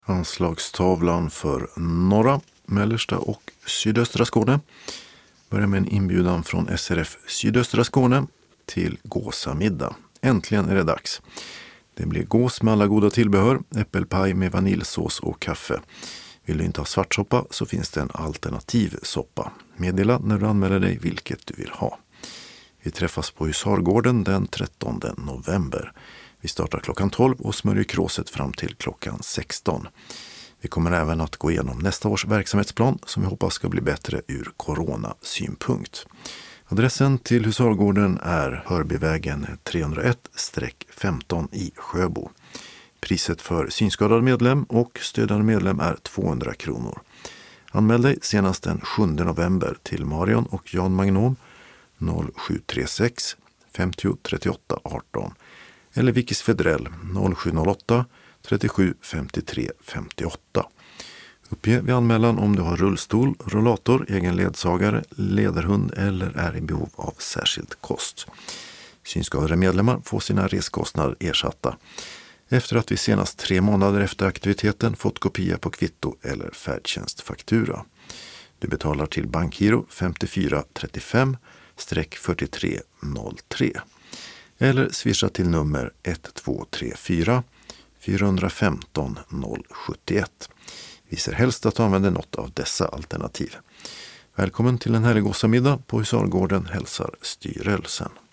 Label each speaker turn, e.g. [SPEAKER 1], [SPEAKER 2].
[SPEAKER 1] Anslagstavlan för norra, mellersta och sydöstra Skåne börjar med en inbjudan från SRF Sydöstra Skåne till gåsamiddag. Äntligen är det dags. Det blir gås med alla goda tillbehör, äppelpaj med vaniljsås och kaffe. Vill du inte ha svartsoppa så finns det en alternativ soppa. Meddela när du anmäler dig vilket du vill ha. Vi träffas på Husargården den 13 november. Vi startar klockan 12 och smörjer kråset fram till klockan 16. Vi kommer även att gå igenom nästa års verksamhetsplan som vi hoppas ska bli bättre ur coronasynpunkt. Adressen till Husargården är Hörbyvägen 301-15 i Sjöbo. Priset för synskadad medlem och stödande medlem är 200 kronor. Anmäl dig senast den 7 november till Marion och Jan Magnom 0736 50 38 18 eller Vikis Fedrell 0708 37 53 58. Uppge vid anmälan om du har rullstol, rollator, egen ledsagare, ledarhund eller är i behov av särskild kost. Synskadade medlemmar får sina reskostnader ersatta efter att vi senast 3 månader efter aktiviteten fått kopia på kvitto eller färdtjänstfaktura. Du betalar till bankgiro 5435-4303 eller swisha till nummer 1234 415 071. Vi ser helst att du använder något av dessa alternativ. Välkommen till en härlig gåsamiddag på Husargården hälsar styrelsen.